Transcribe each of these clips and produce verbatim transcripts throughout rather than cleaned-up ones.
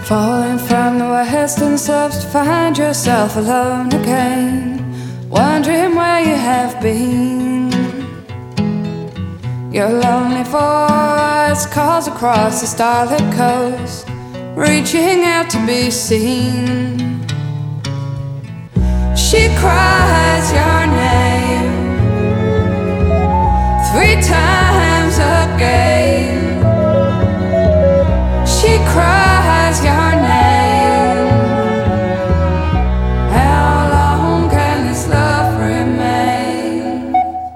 Falling from the western slopes to find yourself alone again, wondering where you have been. Your lonely voice calls across the starlit coast, reaching out to be seen. She cries your name three times again. She cries your name. How long can this love remain?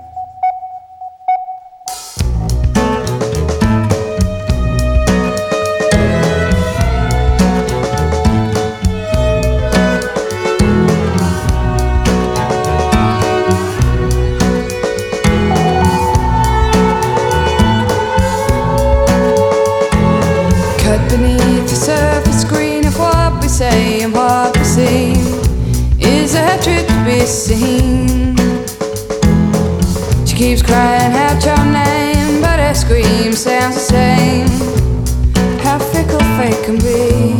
Cut beneath the surface green of what we say and what we seem. Is that truth to be seen? She keeps crying out your name, but her scream sounds the same. How fickle fate can be.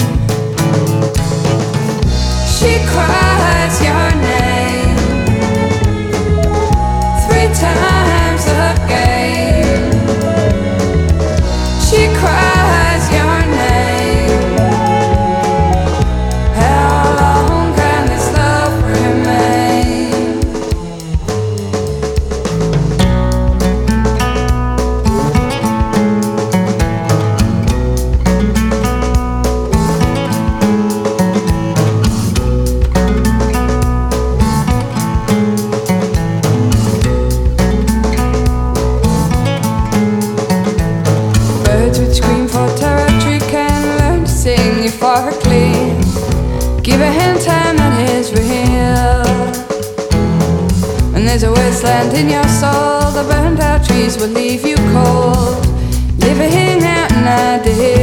She cries your name three times again. She cries your name. How long can this love remain? Birds which scream for territory can learn to sing euphorically. Give a hand time that is real. When there's a wasteland in your soul, the burned out trees will leave you cold. Living out an ideal.